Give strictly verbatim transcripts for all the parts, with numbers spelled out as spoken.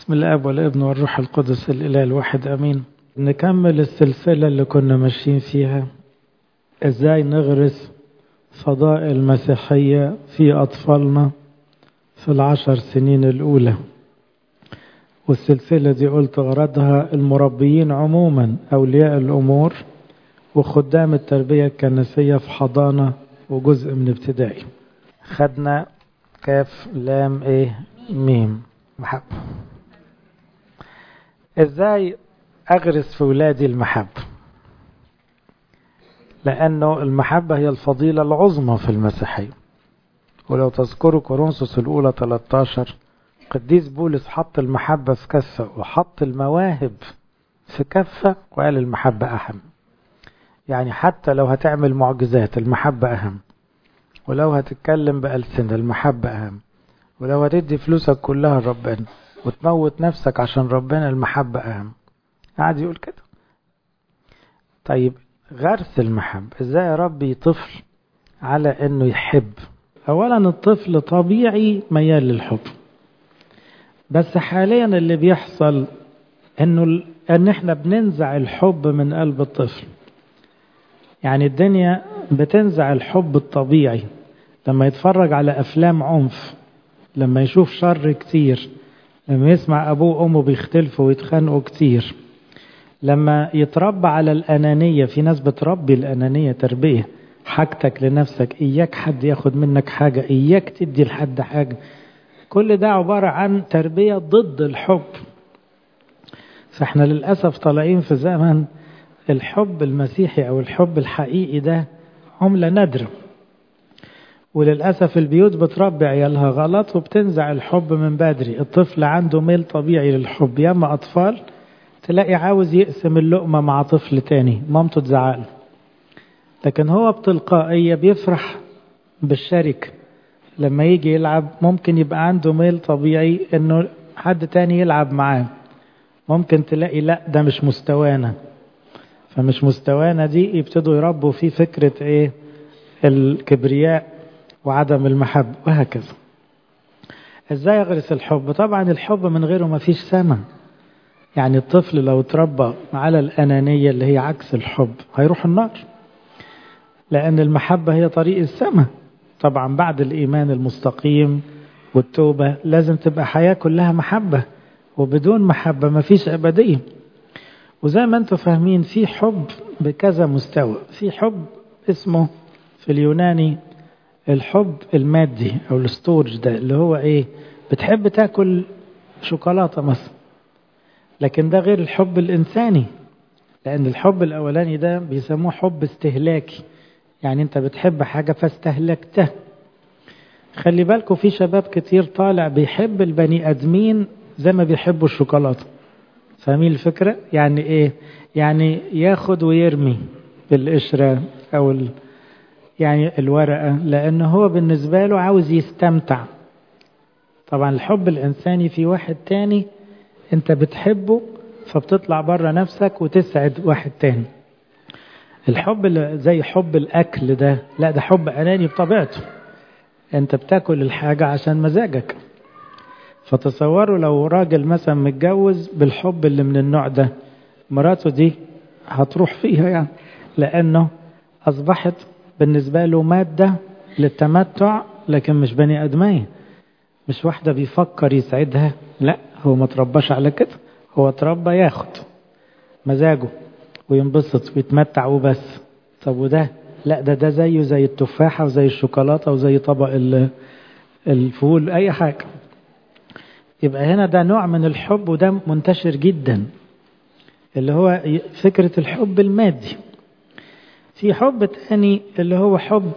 بسم الاب والابن والروح القدس الاله الواحد امين. نكمل السلسله اللي كنا ماشيين فيها، ازاي نغرس فضائل المسيحيه في اطفالنا في العشر سنين الاولى. والسلسله دي قلت غرضها المربيين عموما، اولياء الامور وخدام التربيه الكنسيه في حضانه وجزء من ابتدائي. خدنا كاف لام ايه ميم محبه. ازاي اغرس في ولادي المحبة؟ لانه المحبة هي الفضيلة العظمى في المسيحية. ولو تذكروا كورنثوس الاولى ثلاثة عشر، قديس بولس حط المحبة في كفة وحط المواهب في كفة وقال المحبة اهم. يعني حتى لو هتعمل معجزات المحبة اهم، ولو هتتكلم بألسنة المحبة اهم، ولو هتدي فلوسك كلها لربنا وتموت نفسك عشان ربنا المحبة اهم. قاعد يقول كده. طيب غرس المحبة ازاي يا ربي طفل على انه يحب؟ اولا الطفل طبيعي ميال للحب، بس حاليا اللي بيحصل انه ان احنا بننزع الحب من قلب الطفل. يعني الدنيا بتنزع الحب الطبيعي لما يتفرج على افلام عنف، لما يشوف شر كتير، لما يسمع ابوه وامه بيختلفوا ويتخانقوا كتير، لما يتربى على الأنانية. في ناس بتربي الأنانية تربية، حاجتك لنفسك، إياك حد ياخد منك حاجة، إياك تدي لحد حاجة. كل ده عبارة عن تربية ضد الحب. فإحنا للأسف طالعين في زمن الحب المسيحي أو الحب الحقيقي ده عملة نادرة، وللأسف البيوت بتربي عيالها غلط وبتنزع الحب من بدري. الطفل عنده ميل طبيعي للحب. ياما أطفال تلاقي عاوز يقسم اللقمة مع طفل تاني، مامته تزعله، لكن هو بتلقائية بيفرح بالشركة. لما يجي يلعب ممكن يبقى عنده ميل طبيعي انه حد تاني يلعب معاه. ممكن تلاقي لا ده مش مستوانا، فمش مستوانا دي يبتدوا يربوا فيه فكرة ايه؟ الكبرياء وعدم المحبة وهكذا. ازاي اغرس الحب؟ طبعا الحب من غيره ما فيش سما. يعني الطفل لو اتربى على الأنانية اللي هي عكس الحب هيروح النار، لأن المحبة هي طريق السماء. طبعا بعد الإيمان المستقيم والتوبة لازم تبقى حياة كلها محبة، وبدون محبة ما فيش أبدية. وزي ما انتم فاهمين في حب بكذا مستوى. في حب اسمه في اليوناني الحب المادي أو الستورج، ده اللي هو إيه؟ بتحب تاكل شوكولاتة مثلا، لكن ده غير الحب الإنساني. لأن الحب الأولاني ده بيسموه حب استهلاكي، يعني أنت بتحب حاجة فاستهلكتها. خلي بالكم في شباب كتير طالع بيحب البني أدمين زي ما بيحبوا الشوكولاتة. فاهمين الفكرة؟ يعني إيه؟ يعني ياخد ويرمي بالقشرة أو ال... يعني الورقة، لأنه هو بالنسبة له عاوز يستمتع. طبعا الحب الإنساني في واحد تاني انت بتحبه فبتطلع بره نفسك وتسعد واحد تاني. الحب اللي زي حب الاكل ده لا، ده حب اناني بطبيعته. انت بتاكل الحاجة عشان مزاجك. فتصوروا لو راجل مثلا متجوز بالحب اللي من النوع ده، مراته دي هتروح فيها يعني، لانه اصبحت بالنسبة له مادة للتمتع، لكن مش بني ادمية. مش واحدة بيفكر يسعدها، لا، هو ما ترباش على كده. هو تربى ياخد مزاجه وينبسط ويتمتع وبس. طب وده لا، ده ده زيه زي التفاحة وزي الشوكولاتة وزي طبق الفول أي حاجة. يبقى هنا ده نوع من الحب وده منتشر جدا، اللي هو فكرة الحب المادي. في حب تاني اللي هو حب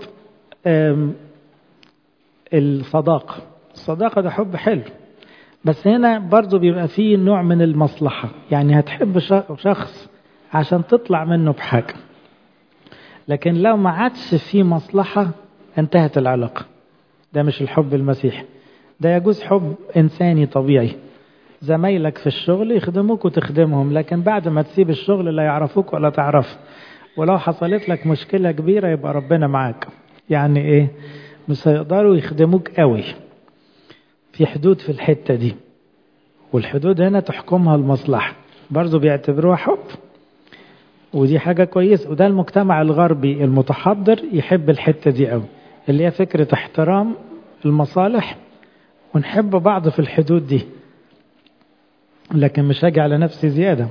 الصداقة. الصداقة ده حب حلو، بس هنا برضو بيبقى فيه نوع من المصلحة. يعني هتحب شخص عشان تطلع منه بحاجة، لكن لو ما عادش فيه مصلحة انتهت العلاقة. ده مش الحب المسيحي. ده يجوز حب إنساني طبيعي، زمايلك في الشغل يخدموك وتخدمهم، لكن بعد ما تسيب الشغل لا يعرفوك ولا تعرف. ولو حصلت لك مشكلة كبيرة يبقى ربنا معاك. يعني ايه؟ مش هيقدروا يخدموك قوي، في حدود في الحتة دي. والحدود هنا تحكمها المصلحة، برضو بيعتبروها حب، ودي حاجة كويسة. وده المجتمع الغربي المتحضر يحب الحتة دي قوي، اللي هي فكرة احترام المصالح ونحب بعض في الحدود دي، لكن مش هاجي على نفسي زيادة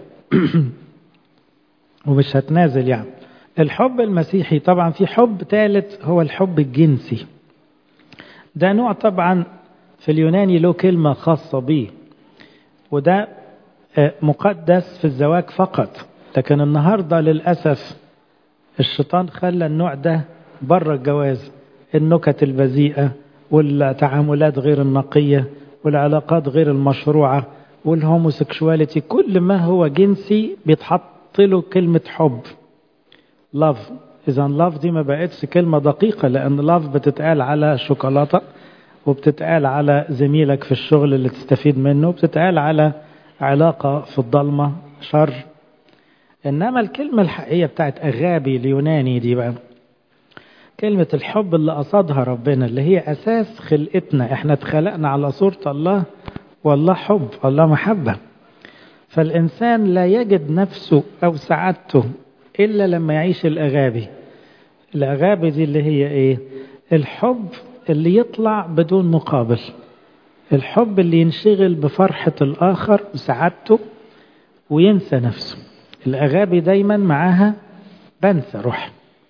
ومش هتنازل. يعني الحب المسيحي طبعا في حب ثالث هو الحب الجنسي. ده نوع طبعا في اليوناني له كلمة خاصة به، وده مقدس في الزواج فقط، لكن النهاردة للأسف الشيطان خلى النوع ده بره الجواز. النكت البذيئة والتعاملات غير النقية والعلاقات غير المشروعة والهوموسيكشواليتي، كل ما هو جنسي بيتحط له كلمة حب، love. إذا love دي ما بقتش كلمة دقيقة، لأن love بتتقال على شوكولاتة، وبتتقال على زميلك في الشغل اللي تستفيد منه، وبتتقال على علاقة في الضلمة شر. إنما الكلمة الحقيقية بتاعت أغابي اليوناني دي بقى كلمة الحب اللي قصدها ربنا، اللي هي أساس خلقتنا. إحنا اتخلقنا على صورة الله، والله حب، الله محبة. فالإنسان لا يجد نفسه أو سعادته إلا لما يعيش الأغابي. الأغابي دي اللي هي إيه؟ الحب اللي يطلع بدون مقابل، الحب اللي ينشغل بفرحة الآخر وسعادته وينسى نفسه. الأغابي دايما معاها بنسى روح.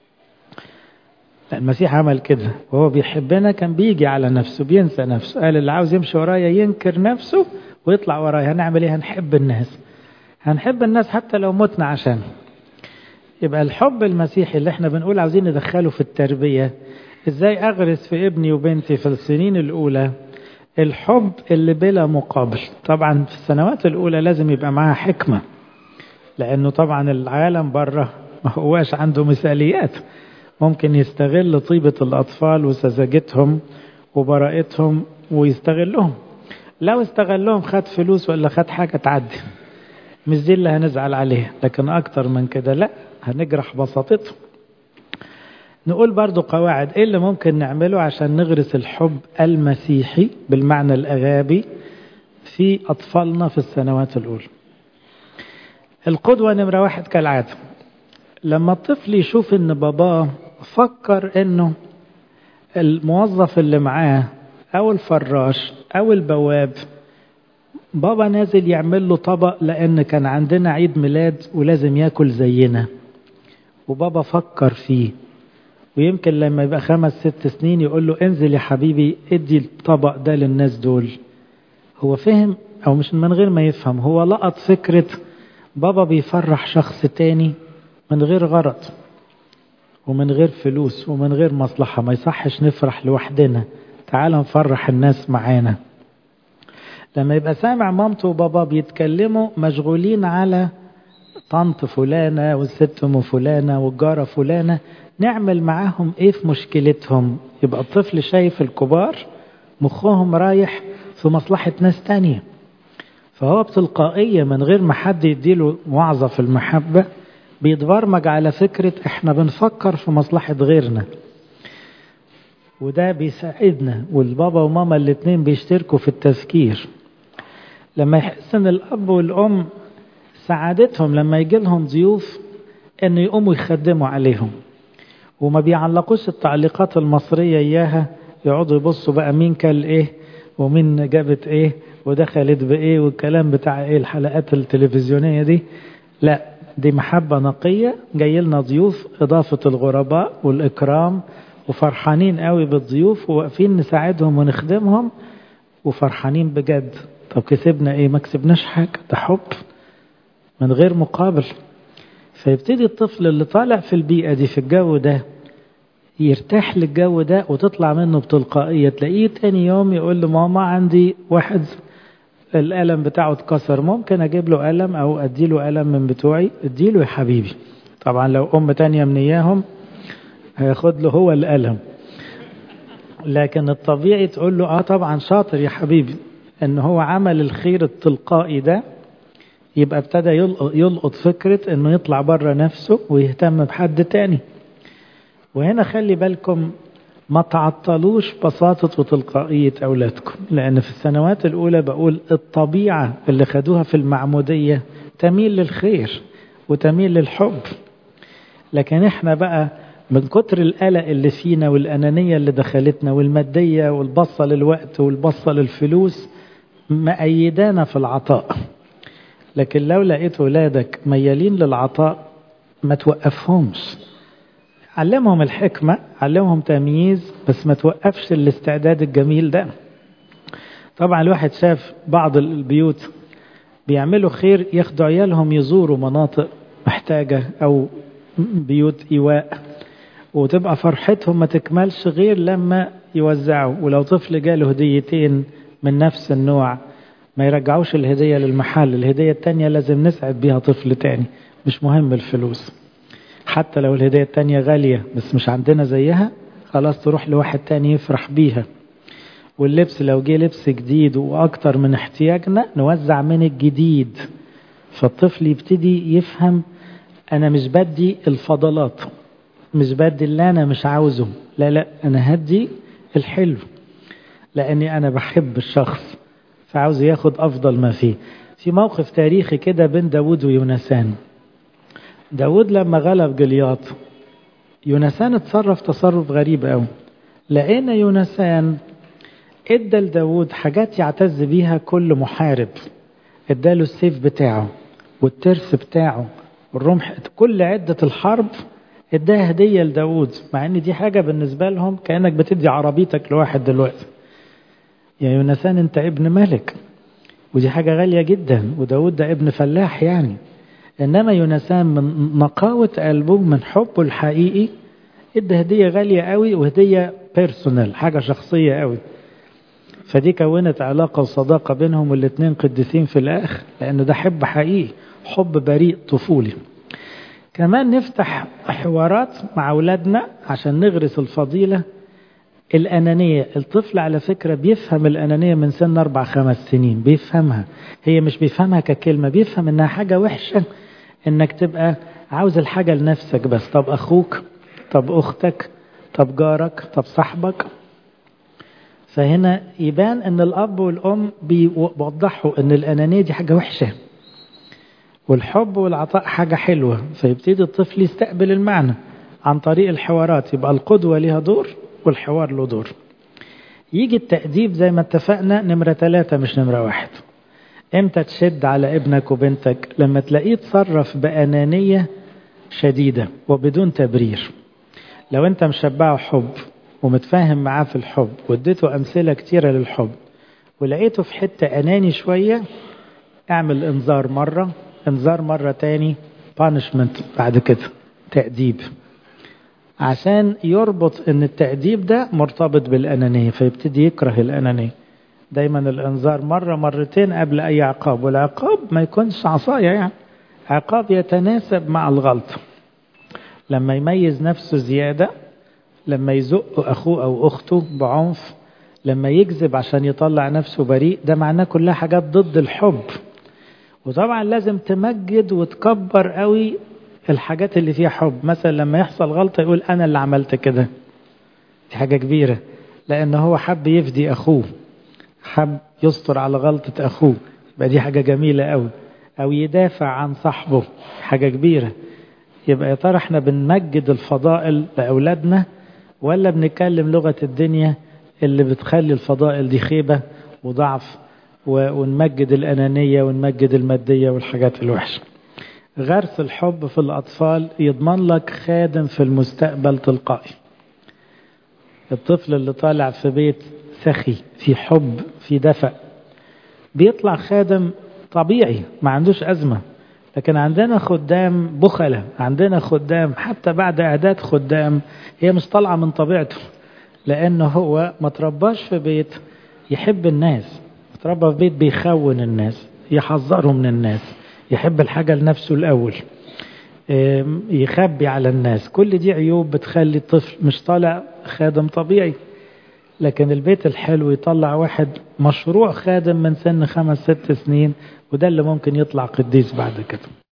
المسيح عمل كده، وهو بيحبنا كان بيجي على نفسه، بينسى نفسه. قال اللي عاوز يمشي ورايا ينكر نفسه ويطلع ورايا. هنعمل ايه؟ هنحب الناس، هنحب الناس حتى لو متنا عشان. يبقى الحب المسيحي اللي احنا بنقول عاوزين ندخله في التربية، ازاي اغرس في ابني وبنتي في السنين الاولى الحب اللي بلا مقابل. طبعا في السنوات الاولى لازم يبقى معاها حكمة، لانه طبعا العالم بره ما هواش عنده مثاليات، ممكن يستغل طيبة الأطفال وسذاجتهم وبراءتهم ويستغلهم. لو استغلهم خد فلوس ولا خد حاجة تعدي، مش دي اللي هنزعل عليها، لكن أكتر من كده لا، هنجرح بساطتهم. نقول برضو قواعد إيه اللي ممكن نعمله عشان نغرس الحب المسيحي بالمعنى الأغابي في أطفالنا في السنوات الأولى. القدوة نمرة واحد كالعادة، لما الطفل يشوف ان باباه فكر انه الموظف اللي معاه او الفراش او البواب بابا نازل يعمل له طبق لان كان عندنا عيد ميلاد ولازم ياكل زينا، وبابا فكر فيه، ويمكن لما يبقى خمس ست سنين يقول له انزل يا حبيبي ادي الطبق ده للناس دول. هو فهم، او مش من غير ما يفهم، هو لقط فكرة بابا بيفرح شخص تاني من غير غرض ومن غير فلوس ومن غير مصلحة. ما يصحش نفرح لوحدنا، تعال نفرح الناس معانا. لما يبقى سامع مامته وبابا بيتكلموا مشغولين على طنط فلانة والست ام فلانة والجارة فلانة، نعمل معاهم ايه في مشكلتهم. يبقى الطفل شايف الكبار مخهم رايح في مصلحة ناس تانية، فهو بتلقائية من غير ما حد يديله وعظة في المحبة بيتبرمج على فكرة احنا بنفكر في مصلحة غيرنا، وده بيساعدنا. والبابا وماما الاتنين بيشتركوا في التفكير. لما يحس ان الاب والام سعادتهم لما يجي لهم ضيوف ان يقوموا يخدموا عليهم وما بيعلقوش التعليقات المصرية اياها، يقعدوا يبصوا بقى مين كل ايه ومين جابت ايه ودخلت بايه والكلام بتاع ايه الحلقات التلفزيونية دي. لا، دي محبة نقية. جاي لنا ضيوف، إضافة الغرباء والإكرام، وفرحانين قوي بالضيوف وواقفين نساعدهم ونخدمهم وفرحانين بجد. طب كسبنا ايه؟ ما كسبناش حاجة، ده حب من غير مقابل. فيبتدي الطفل اللي طالع في البيئة دي في الجو ده يرتاح للجو ده وتطلع منه بتلقائية. تلاقيه تاني يوم يقول له ماما عندي واحد القلم بتاعه اتكسر، ممكن اجيب له قلم او اديله قلم من بتوعي؟ اديله يا حبيبي. طبعا لو ام تانية من اياهم هياخد له هو القلم، لكن الطبيعي تقول له اه طبعا شاطر يا حبيبي. ان هو عمل الخير التلقائي ده يبقى ابتدى يلقط فكرة انه يطلع بره نفسه ويهتم بحد تاني. وهنا خلي بالكم ما تعطلوش بساطة وتلقائية أولادكم، لأن في السنوات الأولى بقول الطبيعة اللي خدوها في المعمودية تميل للخير وتميل للحب. لكن احنا بقى من كتر القلق اللي فينا والأنانية اللي دخلتنا والمادية والبصة للوقت والبصة للفلوس مأيدانا في العطاء. لكن لو لقيت ولادك ميالين للعطاء ما توقفهمش، علمهم الحكمة، علمهم تمييز، بس ما توقفش الاستعداد الجميل ده. طبعا الواحد شاف بعض البيوت بيعملوا خير، ياخدوا عيالهم يزوروا مناطق محتاجة أو بيوت إيواء، وتبقى فرحتهم ما تكملش غير لما يوزعوا. ولو طفل جاله هديتين من نفس النوع ما يرجعوش الهدية للمحل، الهدية التانية لازم نسعد بيها طفل تاني، مش مهم الفلوس. حتى لو الهدية التانية غالية بس مش عندنا زيها، خلاص تروح لواحد تاني يفرح بيها. واللبس لو جه لبس جديد وأكتر من احتياجنا نوزع من الجديد، فالطفل يبتدي يفهم أنا مش بدي الفضلات، مش بدي اللي أنا مش عاوزه، لا لا أنا هدي الحلو لأني أنا بحب الشخص فعاوز ياخد أفضل ما فيه. في موقف تاريخي كده بين داود ويونسان. داود لما غلب جلياط، يونسان اتصرف تصرف غريب قوي. لقينا يونسان ادى لداود حاجات يعتز بيها كل محارب، اداله السيف بتاعه والترس بتاعه والرمح، كل عدة الحرب اداها هدية لداود، مع ان دي حاجة بالنسبة لهم كأنك بتدي عربيتك لواحد دلوقتي. يا يونسان انت ابن ملك، ودي حاجة غالية جدا، وداود ده ابن فلاح يعني. إنما يونسان من نقاوة قلبه من حبه الحقيقي ادى هدية غالية قوي، وهدية بيرسونال، حاجة شخصية قوي. فدي كونت علاقة وصداقة بينهم، والاتنين قديسين في الآخر، لأن ده حب حقيقي، حب بريء طفولي. كمان نفتح حوارات مع أولادنا عشان نغرس الفضيلة. الأنانية، الطفل على فكرة بيفهم الأنانية من سن أربع خمس سنين، بيفهمها. هي مش بيفهمها ككلمة، بيفهم إنها حاجة وحشة إنك تبقى عاوز الحاجة لنفسك بس. طب أخوك، طب أختك، طب جارك، طب صاحبك. فهنا يبان إن الأب والأم بيوضحوا إن الأنانية دي حاجة وحشة والحب والعطاء حاجة حلوة. فيبتدي الطفل يستقبل المعنى عن طريق الحوارات، يبقى القدوة لها دور والحوار له دور. يجي التأديب زي ما اتفقنا نمرة ثلاثة مش نمرة واحد. امتى تشد على ابنك وبنتك؟ لما تلاقيه تصرف بأنانية شديدة وبدون تبرير. لو انت مشبعه حب ومتفاهم معاه في الحب واديته أمثلة كتيرة للحب، ولقيته في حتة أناني شوية، اعمل انذار مرة، انذار مرة تاني، punishment بعد كده تأديب، عشان يربط ان التأديب ده مرتبط بالأنانية، فيبتدي يكره الأنانية. دايما الانذار مرة مرتين قبل اي عقاب، والعقاب ما يكونش عصاية، يعني عقاب يتناسب مع الغلط. لما يميز نفسه زيادة، لما يزق اخوه او اخته بعنف، لما يكذب عشان يطلع نفسه بريء، ده معناه كلها حاجات ضد الحب. وطبعا لازم تمجد وتكبر قوي الحاجات اللي فيها حب. مثلا لما يحصل غلطة يقول أنا اللي عملت كده، دي حاجة كبيرة، لأنه هو حب يفدي أخوه، حب يستر على غلطة أخوه، يبقى دي حاجة جميلة قوي. أو يدافع عن صاحبه، حاجة كبيرة. يبقى يا ترى احنا بنمجد الفضائل لأولادنا ولا بنتكلم لغة الدنيا اللي بتخلي الفضائل دي خيبة وضعف، ونمجد الأنانية ونمجد المادية والحاجات الوحشة؟ غرس الحب في الأطفال يضمن لك خادم في المستقبل تلقائي. الطفل اللي طالع في بيت سخي في حب في دفء بيطلع خادم طبيعي، ما عندوش أزمة. لكن عندنا خدام بخلة، عندنا خدام حتى بعد إعداد خدام هي مش طالعة من طبيعته، لأنه هو ما ترباش في بيت يحب الناس، تربى في بيت بيخون الناس، يحذرهم من الناس، يحب الحاجة لنفسه الأول، يخبي على الناس. كل دي عيوب بتخلي الطفل مش طالع خادم طبيعي. لكن البيت الحلو يطلع واحد مشروع خادم من سن خمس ست سنين، وده اللي ممكن يطلع قديس بعد كده.